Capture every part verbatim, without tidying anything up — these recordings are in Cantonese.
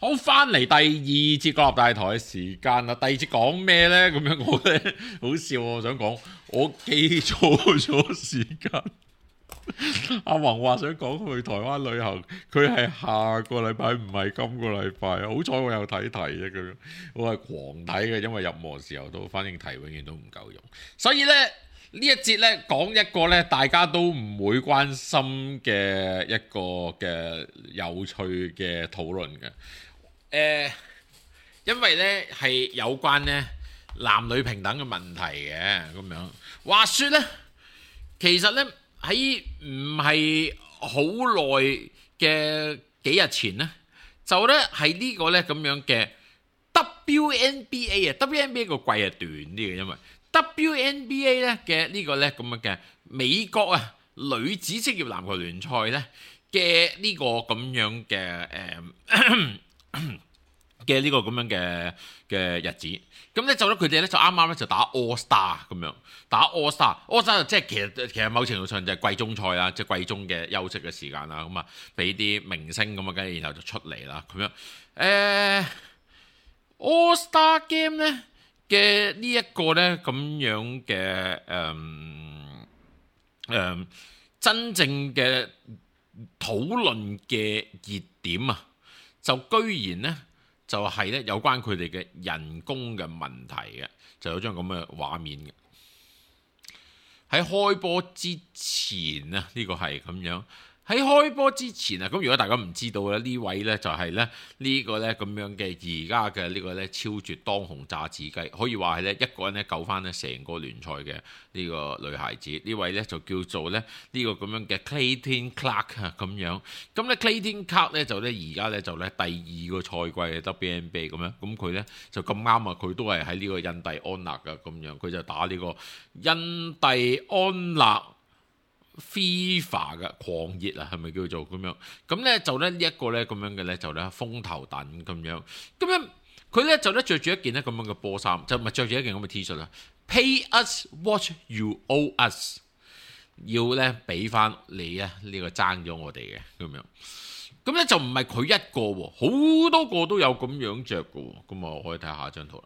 好，翻嚟第二節國立大台嘅時間啦。第二節講咩呢？咁樣我咧好笑，我想講我記錯咗時間。阿宏話想講去台灣旅行，佢係下個禮拜，唔係今個禮拜。好彩我有睇題啫，咁樣我係狂睇嘅，因為入幕時候都，反正題永遠都唔夠用。所以呢，呢一節呢講一個呢大家都唔會關心嘅一個嘅有趣嘅討論嘅。誒、呃，因為呢係有關呢男女平等嘅問題嘅咁樣。話說呢，其實呢。喺唔係好耐嘅幾日前呢，就咧係呢個咧咁樣嘅 W N B A 啊 ，W N B A 個季係短啲嘅，因為 W N B A 咧嘅呢個咧咁樣嘅美國啊女子職業籃球聯賽咧嘅呢個咁樣嘅誒嘅呢個咁樣嘅嘅日子。咁咧就咧佢哋咧就啱啱咧就打 All Star 咁樣，打 All Star，All Star 即係其實其實某程度上就係季中賽啦，即係季中嘅休息嘅時間啦，咁啊俾啲明星咁啊，跟住然後就出嚟啦，咁樣誒 All Star Game 咧嘅呢一個咧咁樣嘅誒誒真正嘅討論嘅熱點啊，就居然咧〜就係咧有關佢哋嘅人工嘅問題嘅，就有張咁嘅畫面嘅。喺開波之前啊，呢個係咁樣。喺開波之前啊，咁如果大家唔知道咧，呢位咧就係咧呢個咧咁樣嘅而家嘅呢個咧超絕當紅炸子雞，可以話係咧一個人咧救翻咧成個聯賽嘅呢個女孩子。呢位咧就叫做咧呢個咁樣嘅 Caitlin Clark 啊咁樣。咁咧 Caitlin Clark 咧就咧而家咧就咧第二個賽季嘅 W N B A 咁樣。咁佢咧就咁啱啊，佢都係喺呢個印第安納噶咁樣，佢就打呢個印第安納FIFA 嘅狂熱啊，係咪叫做咁樣？咁咧就咧呢一個咧咁樣嘅咧就咧風頭躉咁樣，咁樣佢咧就咧着住一件咧咁樣嘅波衫，就唔係着住一件咁嘅 T 恤啦。Pay us what you owe us， 要咧俾翻你啊呢個爭咗我哋嘅咁樣。咁咧就唔係佢一個喎，好多個都有咁樣着嘅喎。咁我可以睇下一張圖啦。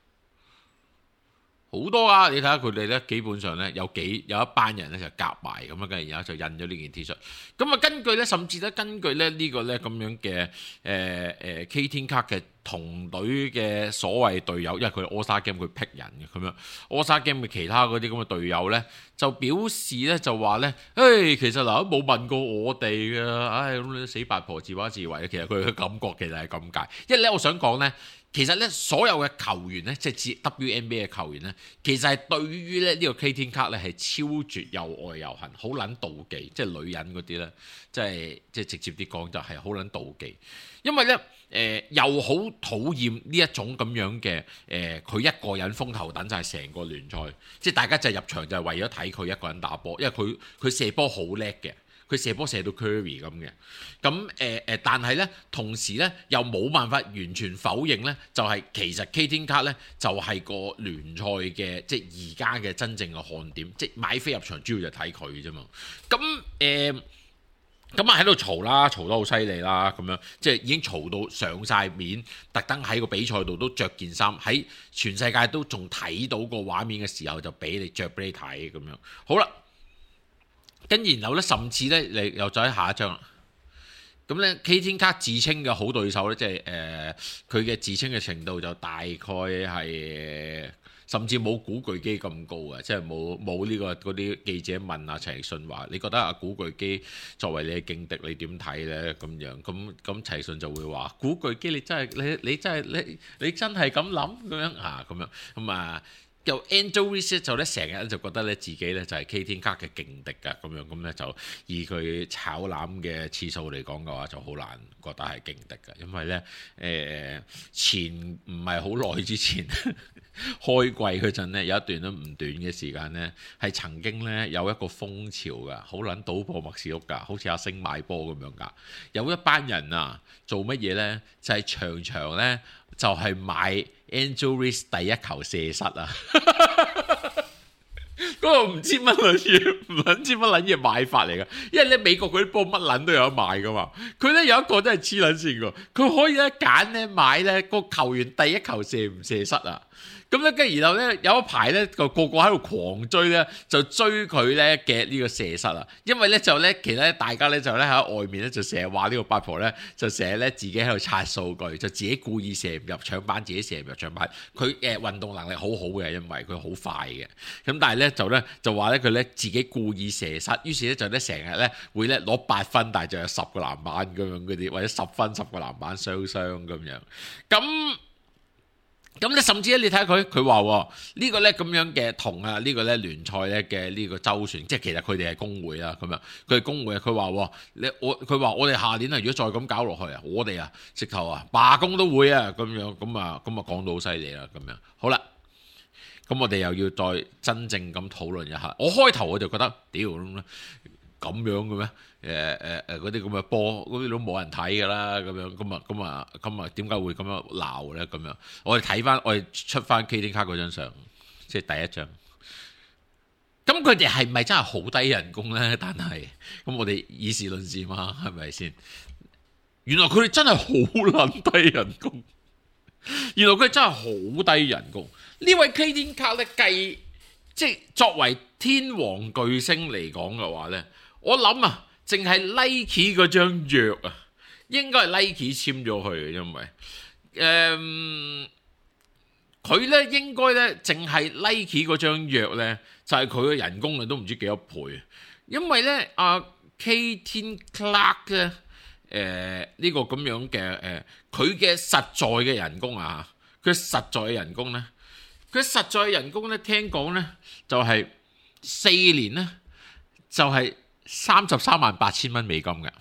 好多啊！你睇下佢哋咧，基本上咧有幾有一班人咧就夾埋咁啊，跟住然後就印咗呢件 T 恤。咁啊，根據咧，甚至咧根據咧呢個咧咁樣嘅誒誒 Caitlin Clark 嘅同隊嘅所謂隊友，因為佢 All Star Game 佢劈人嘅咁樣 All Star Game 嘅其他嗰啲咁嘅隊友咧，就表示咧就話咧，誒其實嗱都冇問過我哋嘅，唉咁你死八婆自把自為。其實佢嘅感覺其實係咁解，因為咧我想講咧。其實咧，所有嘅球員咧，即係指 W N B A 嘅球員咧，其實係對於咧呢個 Caitlin Clark 咧係超絕又愛又恨，好撚妒忌，即係女人嗰啲咧，即係即係直接啲講就係好撚妒忌，因為咧誒、呃、又好討厭呢一種咁樣嘅誒，佢、呃、一個人風頭躉就係成個聯賽，即係大家就入場就係為咗睇佢一個人打波，因為佢佢射波好叻嘅。佢射波射到 Curry 咁嘅，咁誒誒，但係咧，同時咧又冇辦法完全否認咧，就係、是、其實 Caitlin Clark 咧就係、是、個聯賽嘅即係而家嘅真正嘅看點，即係買飛入場主要就睇佢啫嘛。咁誒咁啊喺度嘈啦，嘈得好犀利啦，咁樣即係已經嘈到上晒面，特登喺個比賽度都着件衫，喺全世界都仲睇到個畫面嘅時候就俾你着俾你睇咁樣。好啦。跟然後咧，甚至咧，你又再喺下一張啦。咁咧 Caitlin Clark 自稱嘅好對手咧，即係誒佢嘅自稱嘅程度就大概係甚至冇古巨基咁高嘅，即係冇冇呢個嗰啲記者問阿陳奕迅話：你覺得阿古巨基作為你嘅勁敵，你點睇咧？咁樣咁咁陳奕迅就會話：古巨基你真係你你真係你你真係咁諗咁樣啊咁樣咁啊。又 Angel Reese 就咧成日就覺得咧自己咧就係 Caitlin Clark 嘅勁敵㗎咁樣，咁咧就以佢炒籃嘅次數嚟講嘅話，就好難覺得係勁敵㗎，因為咧誒、呃、前唔係好耐之前開季嗰陣咧有一段都唔短嘅時間咧，係曾經咧有一個風潮㗎，好撚賭破默示錄㗎，好似阿星買波咁樣㗎，有一班人啊做乜嘢咧？就係、是、場場咧就係、是、買。Angel Reese 第一球射失啊！ 嗰個唔知乜撚嘢，唔撚知乜撚嘢買法嚟㗎。因為咧美國嗰啲波乜撚都有得賣㗎嘛。佢咧有一個真係黐撚線㗎，佢可以咧揀咧買咧個球員第一球射唔射失啊！咁咧，跟住然後咧有一排咧個個個喺度狂追咧，就追佢咧嘅呢個射失啊！因為咧就咧其實咧大家咧就咧喺外面咧就成日話呢個八婆咧就成日咧自己喺度刷數據，就自己故意射唔入搶板，自己射唔入搶板。佢誒、呃、運動能力好好嘅，因為佢好快嘅。咁但係咧就咧就話咧佢咧自己故意射失，於是咧就咧成日咧會咧攞八分，但係就有十個籃板咁樣嗰啲，或者十分十個籃板雙雙咁樣。咁咁咧，甚至咧，你睇下佢，佢話呢個咧咁樣嘅同啊，呢個咧聯賽咧嘅呢個周旋，即係其實佢哋係工會啦，咁樣佢係工會啊。佢話你我，佢話我哋下年啊，如果再咁搞落去啊，我哋啊直頭啊罷工都會啊，咁樣咁啊咁啊講到好犀利啦，咁樣好啦。咁我哋又要再真正咁討論一下。我開頭我就覺得屌咁樣嘅咩？誒誒誒嗰啲咁嘅波，嗰啲都冇人睇㗎啦，咁樣咁啊咁啊咁啊，點解會咁樣鬧咧？咁樣我哋睇翻，我哋出翻 K D 卡嗰張相，即係第一張。咁佢哋係咪真係好低人工咧？但係咁我哋以事論事嘛，係咪先？原來佢哋真係好撚低人工。原來佢哋真係好低人工。呢位 K D 卡咧計，即係作為天王巨星嚟講嘅話咧，我諗啊。淨係 Nike 嗰張約啊，應該係 Nike 簽咗佢嘅，因為誒佢咧應該咧淨係 Nike 嗰張約咧，就係佢嘅人工啊都唔知幾多倍，因為咧阿 Caitlin Clark 咧誒呢、呃這個咁樣嘅誒佢嘅實在嘅人工啊，佢實在嘅人工咧，佢實在嘅人工咧聽講咧就係、是、四年咧就係、是。三十三萬八千蚊美金嘅，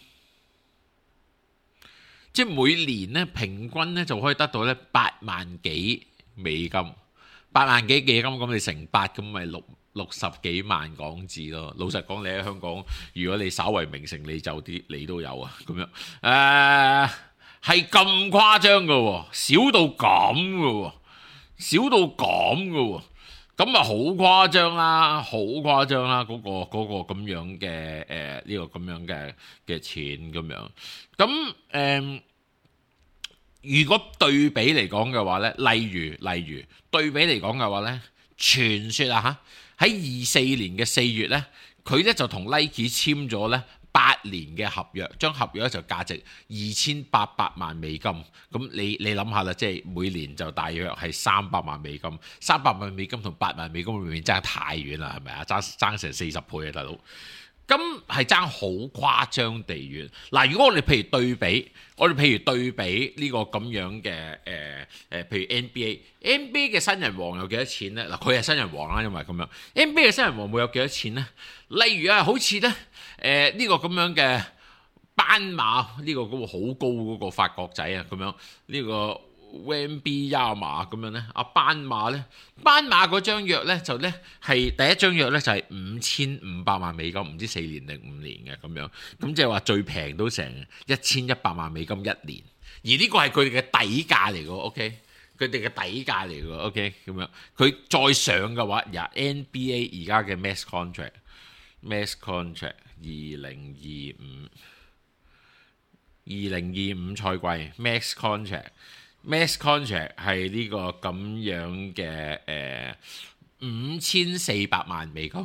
即係每年咧平均咧就可以得到咧八萬幾美金，八萬幾美金咁你乘八咁咪六六十幾萬港紙咯。老實講，你喺香港，如果你稍為名成利就啲，你都有啊咁樣。誒係咁誇張嘅喎，少到咁嘅喎，少到咁嘅喎。咁啊好誇張啦，好誇張啦！嗰、嗰個嗰、嗰個咁樣嘅誒呢個咁樣嘅嘅錢咁樣，咁誒、呃、如果對比嚟講嘅話咧，例如例如對比嚟講嘅話咧，傳說啊嚇喺二四年嘅四月咧，佢咧就同 Nike 簽咗咧八年嘅合約，將合約就價值二千八百萬美金。咁你你諗下啦，即係每年就大約係三百萬美金，三百萬美金同八萬美金裏面爭太遠啦，係咪啊？爭爭成四十倍啊，大佬！咁係爭好誇張地遠。嗱，如果我哋譬如對比，我哋譬如對比呢個咁樣嘅誒誒，譬如 N B A，N B A 嘅新人王有幾多錢咧？嗱，佢係新人王啦，因為咁樣 N B A 嘅新人王會有幾多錢咧？例如啊，好似咧誒呢個咁樣嘅斑馬，呢、這個嗰個好高嗰個法國仔啊，咁樣呢、這個 Wembanyama 咁樣咧，阿斑馬咧，斑馬嗰張約咧就咧係第一張約咧就係五千五百萬美金，唔知四年定五年嘅咁樣，咁即係話最平都成一千一百萬美金一年，而呢個係佢哋嘅底價嚟嘅 ，OK，佢哋嘅底價嚟嘅 ，OK，咁樣佢再上嘅話，由 N B A 而家嘅 Max Contract，Max Contract 二零二五。二零二五賽季 Max Contract，Max Contract 係呢個咁樣嘅誒五千四百萬美金，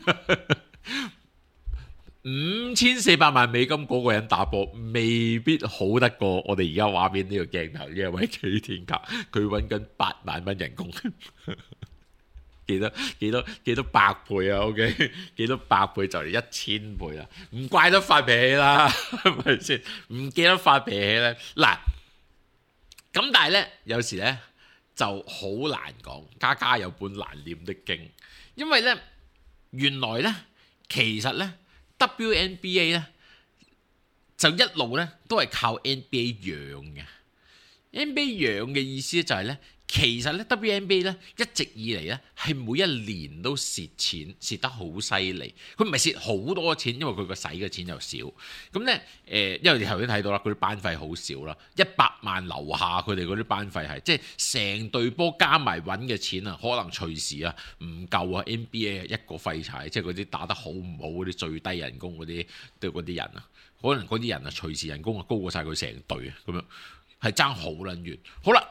五千四百萬美金嗰個人打波未必好得過我哋而家畫面呢個鏡頭呢一位企天格，佢揾緊八萬蚊人工。幾多幾多幾多百倍啊 ？OK， 幾多百倍就嚟一千倍啦，唔怪得發脾氣啦，係咪先？唔記得發脾氣咧，嗱，咁但係咧，有時咧就好難講，家家有本難念的經，因為咧原來咧其實咧 W N B A 咧就一路咧都係靠 N B A 養嘅。N B A 養嘅意思就係咧， 其實咧 W N B A 咧一直以嚟咧係每一年都蝕錢，蝕得好犀利。佢唔係蝕好多錢，因為佢個使嘅錢又少。咁咧誒，因為你頭先睇到啦，嗰啲班費好少啦，一百萬樓下佢哋嗰啲班費係，即係成隊波加埋揾嘅錢啊，可能隨時啊唔夠啊 N B A 一個廢柴，即係嗰啲打得好唔好嗰啲最低人工嗰啲對嗰啲人啊，可能嗰啲人啊隨時人工啊高過晒佢成隊啊，咁樣係爭好撚遠。好啦。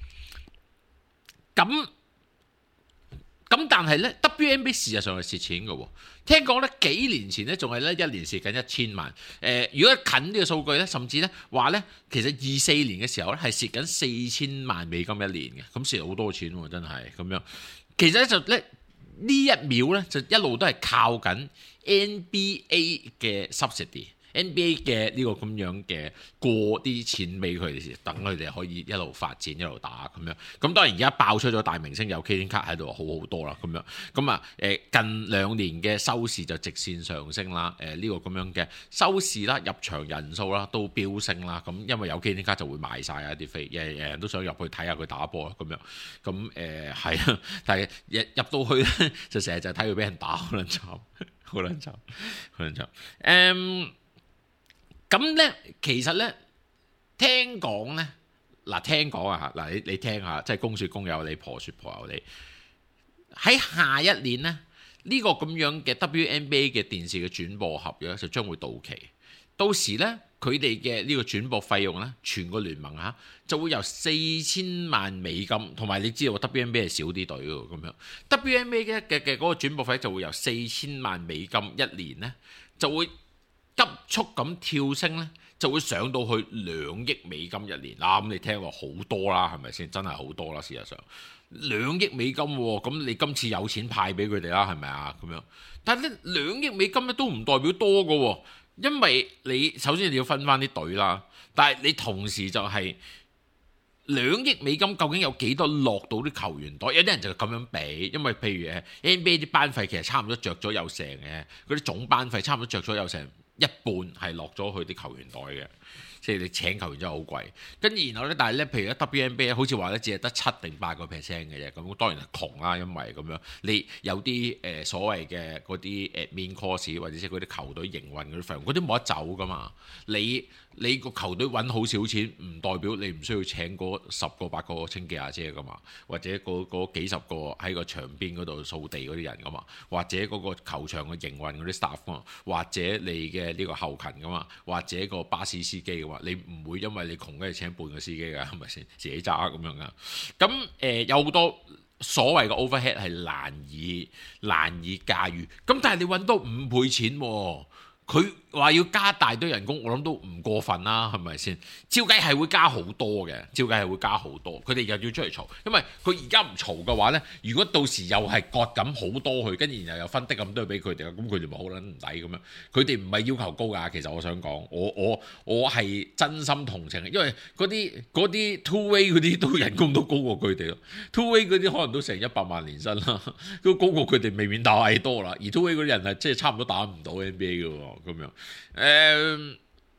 咁咁，但係咧 W N B A 事實上係蝕錢嘅喎。聽講咧幾年前咧仲係咧一年蝕緊一千萬。誒、呃，如果近呢個數據咧，甚至咧話咧，其實二四年嘅時候咧係蝕緊四千萬美金一年嘅，咁蝕好多錢喎，真係咁樣。其實咧就咧呢一秒咧就一路都係靠緊 N B A 嘅 subsidy。N B A 嘅呢個咁樣嘅過啲錢俾佢哋，等佢哋可以一路發展一路打咁樣。咁當然而家爆出咗大明星有 Kaden Clark 喺度，好好多啦咁樣。咁啊誒近兩年嘅收視就直線上升啦。誒、這、呢個咁樣嘅收視啦、入場人數啦都飆升啦。咁因為有 Kaden Clark 就會賣晒啊啲飛，人人人都想入去睇下佢打波咁樣。咁誒係啊，但係入入到去咧就成日就睇佢俾人打，好撚慘，好撚慘，好撚慘。誒。Um, 咁咧，其實咧，聽講咧，嗱聽講啊嚇，嗱你你聽下，即係公説公有理，婆説婆有理。喺下一年咧，呢個咁樣嘅 W N B A 嘅電視嘅轉播合約就將會到期。到時咧，佢哋嘅呢個轉播費用咧，全個聯盟嚇就會由四千萬美金，同埋你知道 W N B A 係少啲隊喎，咁樣 W N B A 嘅嘅嘅嗰個轉播費就會由四千萬美金一年咧，就會急速咁跳升咧，就會上到去兩億美金一年嗱。咁、啊、你聽落好多啦，係咪先？真係好多啦，事實上兩億美金喎，咁你今次有錢派俾佢哋啦，係咪啊？咁樣，但係咧兩億美金咧都唔代表多㗎喎，因為你首先你要分翻啲隊啦，但係你同時就係、是。兩億美金究竟有幾多落到啲球員袋？有啲人就咁樣比，因為譬如誒 N B A 啲班費其實差唔多着咗有成嘅，嗰啲總班費差唔多着咗有成一半係落咗去啲球員袋嘅，即係你請球員真係好貴。跟住然後咧，但係咧，譬如咧 W N B A 好似話咧，只係得七定八個 percent 嘅啫，咁當然係窮啦，因為咁樣你有啲誒、呃、所謂嘅嗰啲 admin cost 或者即係嗰啲球隊營運嗰啲費用，嗰啲冇得走噶嘛，你。你個球隊揾好少錢，唔代表你唔需要請嗰十個八個清潔阿姐噶嘛，或者嗰嗰幾十個喺個場邊嗰度掃地嗰啲人噶嘛，或者嗰個球場嘅營運嗰啲 staff 噶嘛，或者你嘅呢個後勤噶嘛，或者個巴士司機噶嘛，你唔會因為你窮嘅請半個司機㗎，係咪先？自己揸咁樣噶。咁誒、呃、有好多所謂嘅 overhead 係難以難以駕馭，咁但係你揾到五倍錢喎、啊。佢話要加大堆人工，我諗都唔過分啦，係咪先？照計係會加好多嘅，照計係會加好多。佢哋又要出嚟嘈，因為佢而家唔嘈嘅話呢，如果到時又係割咁好多去，跟住然後又分得咁多俾佢哋，咁佢哋咪好撚唔抵咁樣。佢哋唔係要求高㗎，其實我想講，我我我係真心同情，因為嗰啲嗰啲 two way 嗰啲都人工都高過佢哋咯 two way 嗰啲可能都成一百萬年薪啦，都高過佢哋未免太多啦。而 two way 嗰啲人係即係差唔多打唔到 N B A 嘅喎。咁樣，誒、嗯，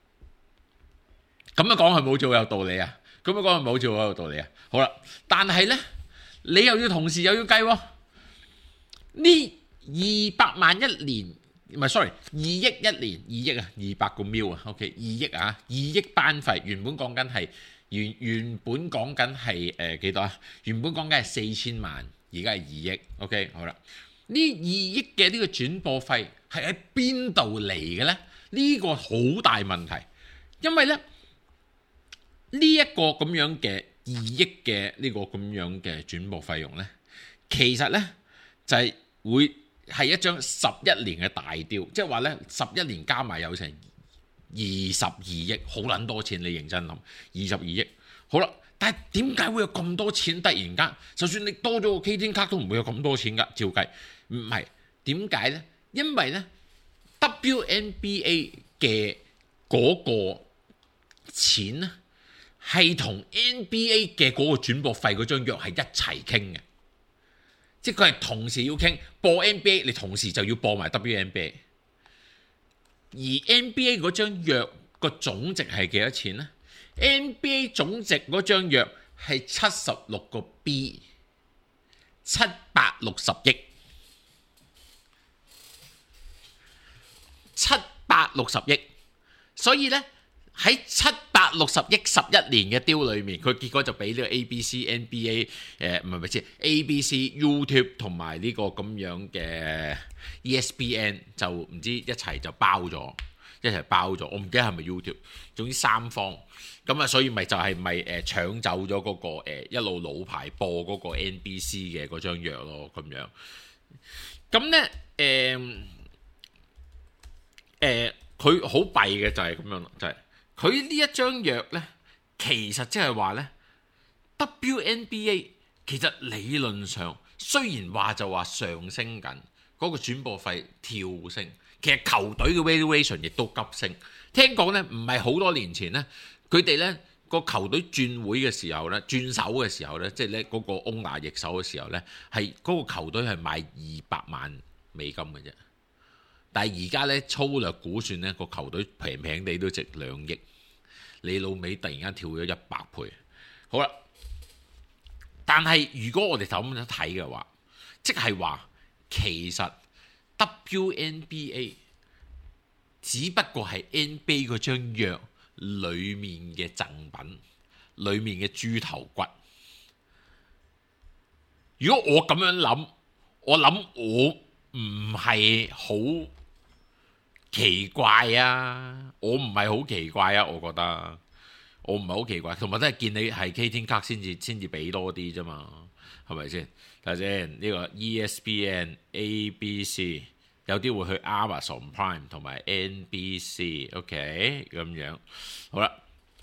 咁樣講係冇做有道理啊！咁樣講係冇做有道理啊！好啦，但係咧，你又要同時又要計喎，呢二百萬一年，唔係 sorry， 二億一年，二億啊，二百個 mil 啊 ，OK， 二億啊，二億班費，原本講緊係原原本講緊係誒幾多啊？原本講緊係四千萬，而家係二億 ，OK， 好啦。呢二億嘅呢個轉播費係喺邊度嚟嘅呢？呢、這個好大問題，因為咧呢一、這個咁樣嘅二億嘅呢個咁樣嘅轉播費用呢，其實呢就係、是、會係一張十一年嘅大雕，即係話呢十一年加埋有成二十二億，好撚多錢，你認真諗，二十二億，好啦。但係點解會有咁多錢？突然間，就算你多咗個 Kaden Clark都唔會有咁多錢㗎。照計唔係點解呢？因為呢 W N B A 嘅嗰個錢呢係同 N B A 嘅嗰個轉播費嗰張約係一齊傾嘅，即係佢係同時要傾播 N B A， 你同時就要播埋 W N B A。而 N B A 嗰張約個總值係幾多錢呢？N B A 總值嗰張約係七十六個 B， 七百六十億，七百六十億，所以呢，喺七百六十億十一年嘅 deal 裏面，佢結果就俾呢個 A B C、N B A 誒唔係唔係先 A B C、YouTube 同埋呢個咁樣嘅 E S P N 就唔知一齊就包咗，一齊包咗。我唔記得係咪 YouTube， 總之三方咁啊，所以咪就係咪誒搶走咗嗰、那個、呃、一路老牌播嗰個 N B C 嘅嗰張約咯，咁樣。咁呢，誒誒，佢好弊嘅就係咁樣，就係、是。佢呢一張約呢，其實即係話呢 W N B A 其實理論上雖然話就話上升緊，嗰、那個轉播費跳升，其實球隊嘅 valuation 亦都急升。聽講呢，唔係好多年前呢，佢哋呢個球隊轉會嘅時候呢，轉手嘅時候呢，即係呢嗰個 owner 易手嘅時候呢，係嗰個球隊係賣二百萬美金嘅啫。但係而家呢，粗略估算呢個球隊平平地都值兩億。你老味突然間跳咗一百倍，好啦。但係如果我哋就咁樣睇嘅話，即係話其實 W N B A 只不過係 N B A 嗰張約裡面嘅贈品，裡面嘅豬頭骨。如果我咁樣諗，我諗我唔係好奇怪啊！我唔係好奇怪啊！我覺得我唔係好奇怪，同埋都係見你係 K 天卡先至先至俾多啲啫嘛，係咪先？睇下先呢個 E S P N、A B C 有啲會去 Amazon Prime 同埋 N B C，OK 咁樣好啦。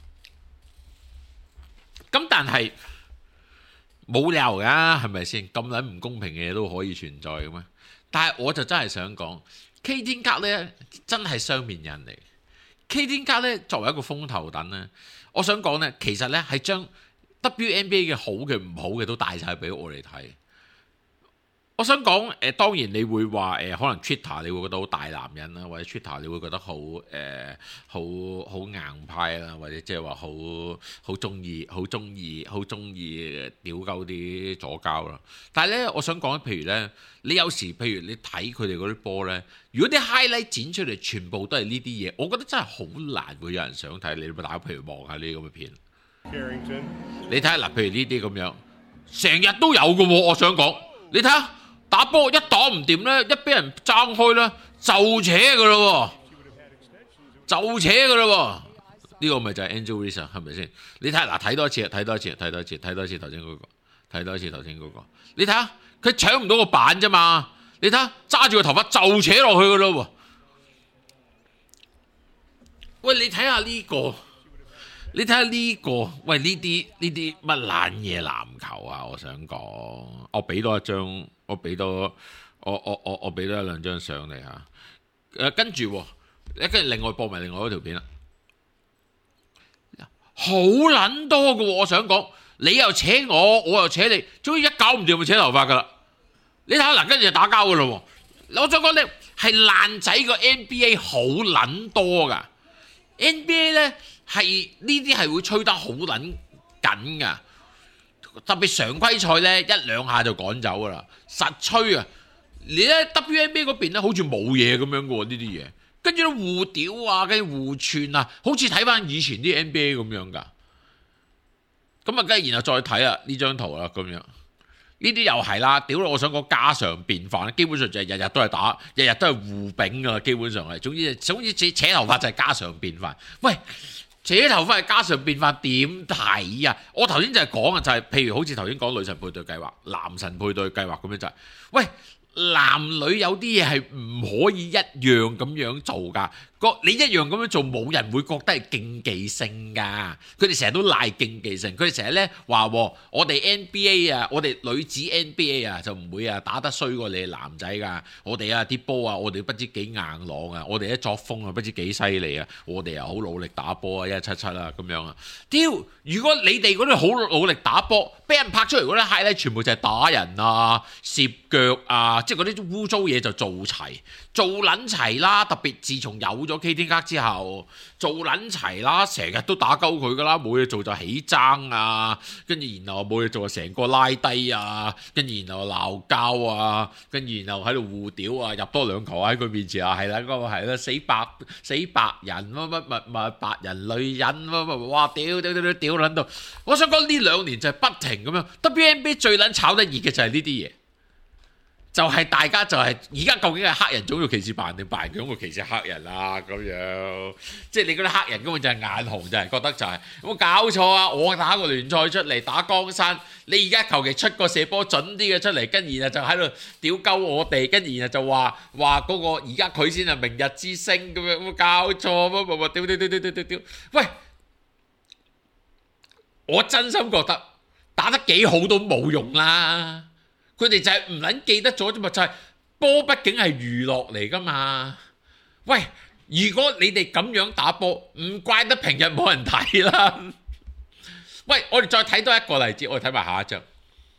咁但係冇理由㗎，係咪先？咁撚唔公平嘅嘢都可以存在嘅咩？但係我就真係想講。K 天卡咧真係雙面人嚟。K 天卡咧作為一個風頭躉咧，我想講咧，其實咧係將 W N B A 嘅好嘅唔好嘅都帶晒俾我哋睇。我想講誒、呃，當然你會話誒、呃，可能 Twitter 你會覺得好大男人啦，或者 Twitter 你會覺得好誒好好硬派啦，或者即係話好好中意好中意好中意屌鳩啲左膠啦。但係咧，我想講譬如咧，你有時譬如你睇佢哋嗰啲波咧，如果啲 highlight 剪出嚟全部都係呢啲嘢，我覺得真係好難會有人想睇。你咪打譬如望下呢啲咁嘅片，你睇下嗱，譬如呢啲咁樣，成日都有嘅喎。我想講，你睇下。打波一擋唔掂咧，一俾人爭開咧，就扯噶啦，就扯噶啦。呢個咪就係 Angel Reese 係咪先？你睇下嗱，睇多一次，睇多一次，睇多一次，睇多一次頭先嗰個，睇多一次頭先嗰個。你睇下佢搶唔到個板啫嘛？你睇下揸住個頭髮就扯落去噶啦。喂，你睇下呢個，你睇下呢個，喂呢啲呢啲乜爛嘢籃球啊！我想講，我俾多一張。我俾多我我我我俾多一兩張相嚟嚇，誒跟住，跟住另外播埋另外嗰條片啦，好撚多嘅喎！我想講，你又扯我，我又扯你，終於一搞唔掂咪扯頭髮噶啦！你睇下嗱，跟住就打交噶啦喎！我想講咧，係爛仔個 N B A 好撚多噶 ，N B A 咧係呢啲係會吹得好撚緊噶。特別常規賽咧，一兩下就趕走噶啦，實吹啊！你咧 W N B A 嗰邊咧，好似冇嘢咁樣嘅喎，呢啲嘢，跟住咧互屌啊，跟住互串啊，好似睇翻以前啲 N B A 咁樣噶。咁啊，跟住然後再睇啊呢張圖啦，咁樣呢啲又係啦，屌！我想講家常便飯，基本上就係日日都係打，日日都係互丙噶啦，基本上係，總之總之扯扯頭髮就係家常便飯。喂！扯頭髮係家常便飯，點睇啊？我頭先就係講啊，就係、是、譬如好似頭先講女神配對計劃、男神配對計劃咁樣就係、是，喂，男女有啲嘢係唔可以一樣咁樣做㗎。個你一樣咁樣做，冇人會覺得係競技性㗎。佢哋成日都賴競技性，佢哋成日咧話我哋 N B A 啊，我哋女子 N B A 啊就唔會啊打得衰過你哋男仔㗎。我哋啊啲波啊，我哋不知幾硬朗啊，我哋啲作風啊不知幾犀利啊，我哋啊好努力打波啊，一七七啊咁樣啊。屌！如果你哋嗰啲好努力打波，俾人拍出嚟嗰啲 highlight 全部就係打人啊、攝腳啊，即係嗰啲污糟嘢就做齊，做撚齊啦。特別自從有咗 K 天卡之後，做撚齊啦，成日都打鳩佢噶啦，冇嘢做就起爭啊，跟住然後冇嘢做就成個拉低啊，跟住然後鬧交啊，跟住然後喺度互屌啊，入多兩球喺佢面前啊，係啦，嗰個係啦，死白死白人乜乜乜乜白人女人乜乜，哇屌屌屌屌屌撚到，我想講呢兩年就係不停咁樣 W N B A 最撚炒得熱嘅就係呢啲嘢。就係大家就係而家究竟係黑人種族歧視白人定白人種族歧視黑人啊咁樣，即係你嗰啲黑人根本就係眼紅，就係覺得就係有冇搞錯啊！我打個聯賽出嚟打江山，你而家求其出個射波準啲嘅出嚟，跟然後就喺度屌鳩我哋，跟然後就話話嗰個而家佢先係明日之星咁樣，有冇搞錯？乜乜乜屌屌屌屌屌屌屌！喂，我真心覺得打得幾好都冇用啦。佢哋就係唔撚記得咗啫嘛，就係波畢竟係娛樂嚟噶嘛。喂，如果你哋咁樣打波，唔怪得平日冇人睇啦。喂，我哋再睇多一個例子，我哋睇埋下一張。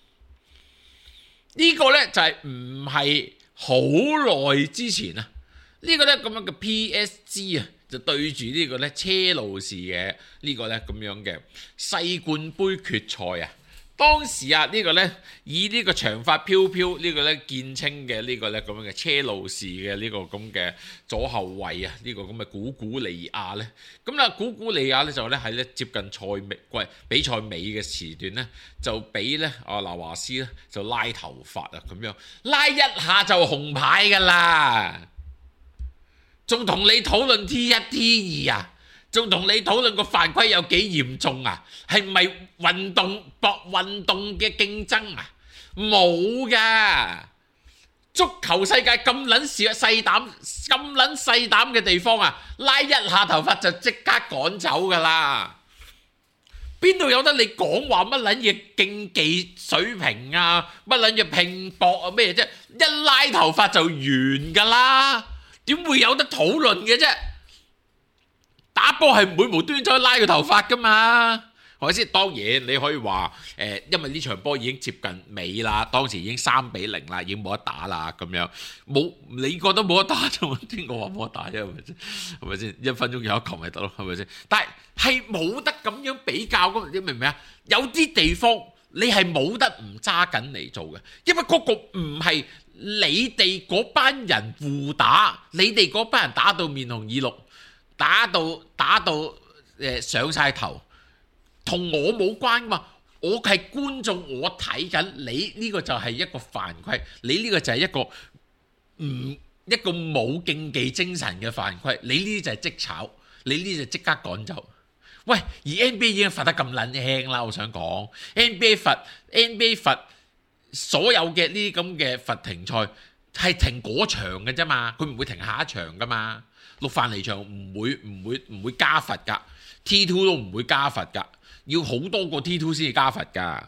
呢個呢就係唔係好耐之前啊？呢個呢咁樣嘅 P S G 啊，就對住呢個呢車路士嘅呢個呢咁樣嘅世冠杯決賽啊。當時啊，呢、這個呢，以呢個長髮飄飄呢個呢見稱嘅呢個呢咁樣嘅車路士嘅呢個咁嘅左後衞啊，呢、這個咁嘅古古利亞呢。咁啦古古利亞呢，就呢喺呢接近賽尾喂比賽尾嘅時段呢，就俾呢阿拿華斯呢就拉頭髮啊咁樣，拉一下就紅牌㗎啦，仲同你討論 T 一 T 二啊！仲同你討論個犯規有幾嚴重啊？係唔係運動博運動嘅競爭啊？冇噶！足球世界咁撚少細膽咁撚細膽嘅地方啊，拉一下頭髮就即刻趕走噶啦！邊度有得你講話乜撚嘢競技水平啊？乜撚嘢拼搏啊？咩啫？一拉頭髮就完噶啦！點會有得討論嘅啫？打波係唔會無端端拉個頭髮噶嘛，係咪先？當然你可以話誒、呃，因為呢場波已經接近尾啦，當時已經三比零啦，已經冇得打啦咁樣。冇你覺得冇得打啫嘛？邊個話冇得打啫？係咪先？係咪先？一分鐘有一球咪得咯？係咪先？但係係冇得咁樣比較噶，你明唔明啊？有啲地方你係冇得唔揸緊嚟做嘅，因為嗰個唔係你哋嗰班人互打，你哋嗰班人打到面紅耳綠。打到打到誒、呃、上晒頭，同我冇關嘛。我係觀眾，我睇緊你呢、這個就係一個犯規，你呢個就係一個唔一個冇競技精神嘅犯規。你呢啲就係即炒，你呢啲就即刻趕走。喂，而 N B A 已經罰得咁撚輕啦，我想講 N B A 罰 N B A 罰所有嘅呢啲咁嘅罰停賽係停嗰場嘅啫嘛，佢唔會停下一場噶嘛。六犯離場唔會唔會唔會加罰㗎 ，T 二 都唔會加罰㗎，要好多個 T 二先至加罰㗎。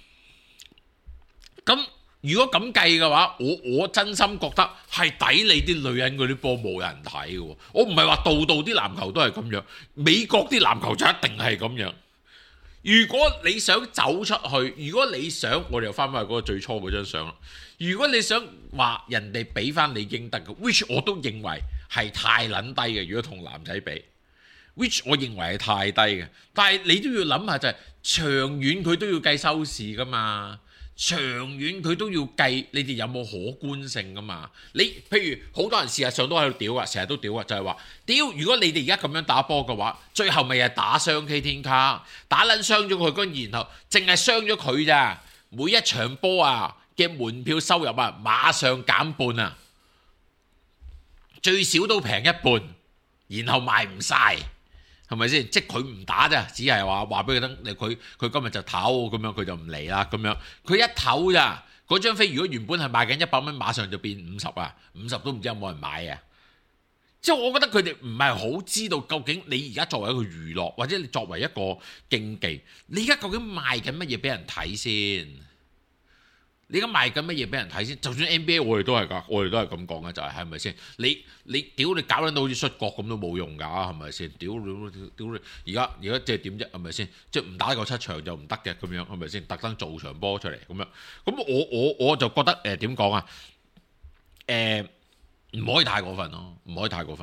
咁如果咁計嘅話，我我真心覺得係抵你啲女人嗰啲波冇人睇嘅喎。我唔係話度度啲籃球都係咁樣，美國啲籃球就一定係咁樣。如果你想走出去，如果你想，我哋又翻返去嗰個最初嗰張相啦。如果你想話人哋俾翻你應得嘅 ，which 我都認為係太撚低嘅。如果同男仔比 ，which 我認為係太低嘅。但係你都要諗下就係、是、長遠佢都要計收視噶嘛，長遠佢都要計你哋有冇可觀性噶嘛。你譬如好多人事實上都喺度屌啊，成日都屌啊，就係話屌。如果你哋而家咁樣打波嘅話，最後咪係打傷 K 天卡，打撚傷咗佢，跟然後淨係傷咗佢咋，每一場波啊嘅門票收入啊，馬上減半啊，最少都平一半，然後賣唔晒，係咪先？即係佢唔打咋，只係話話俾佢聽，佢佢今日就唞咁樣，佢就唔嚟啦咁樣。佢一唞咋，嗰張飛如果原本係賣緊一百蚊，馬上就變五十啊，五十都唔知有冇人買啊！即係我覺得佢哋唔係好知道究竟你而家作為一個娛樂，或者你作為一個競技，你而家究竟賣緊乜嘢俾人睇先？你而家賣緊乜嘢俾人睇先？就算 N B A 我哋都係㗎，我哋都係咁講嘅，就係係咪先？你你屌你搞撚到好似摔角咁都冇用㗎，係咪先？屌屌屌你！而家而家即係點啫？係咪先？即係唔打夠七場就唔得嘅咁樣，係咪先？特登做場波出嚟咁樣，咁我我我就覺得誒點講啊？誒、呃、唔可以太過分咯，唔可以太過分咯。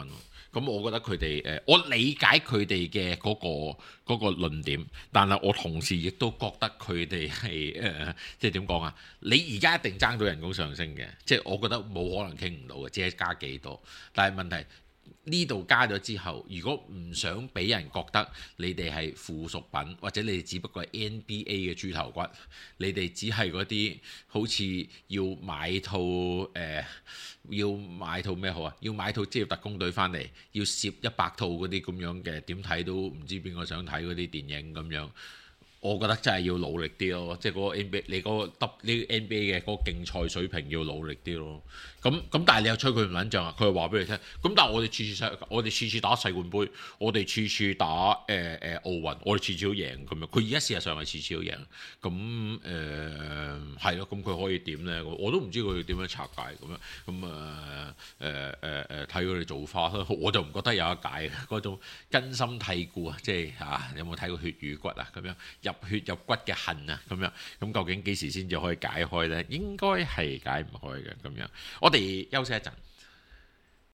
咁我覺得佢哋誒，我理解佢哋嘅嗰個嗰個論點，但係我同時亦都覺得佢哋係誒，即係點講啊？你而家一定爭到人工上升嘅，即係我覺得冇可能傾唔到嘅，只係加幾多。但係問題呢度加咗之後，如果唔想俾人覺得你哋係附屬品，或者你哋只不過係 N B A 嘅豬頭骨，你哋只係嗰啲好似要買套誒。呃要買套咩好啊？要買套職業特工隊翻嚟，要攝一百套嗰啲咁樣嘅，點睇都唔知邊個想睇嗰啲電影咁樣。我覺得真係要努力啲咯，即係嗰個 N B A 你嗰個 W 呢 N B A 嘅嗰個競賽水平要努力啲咯。咁咁但係你又吹佢唔撚脹啊？佢又話俾你聽。咁但係我哋次次世我哋次次打世冠盃，我哋次次打誒誒、呃呃、奧運，我哋次次都贏咁樣。佢而家事實上係次次都贏。咁誒係咯，咁、呃、佢可以點咧？我都唔知佢點樣拆解咁樣。咁啊誒誒誒睇佢哋做法啦。我就唔覺得有得解嘅嗰種根深蒂固啊，即係嚇有冇睇過血與骨啊咁樣入血入骨嘅恨啊，咁樣咁究竟幾時先至可以解開呢？應該係解唔開嘅咁樣。我哋休息一陣。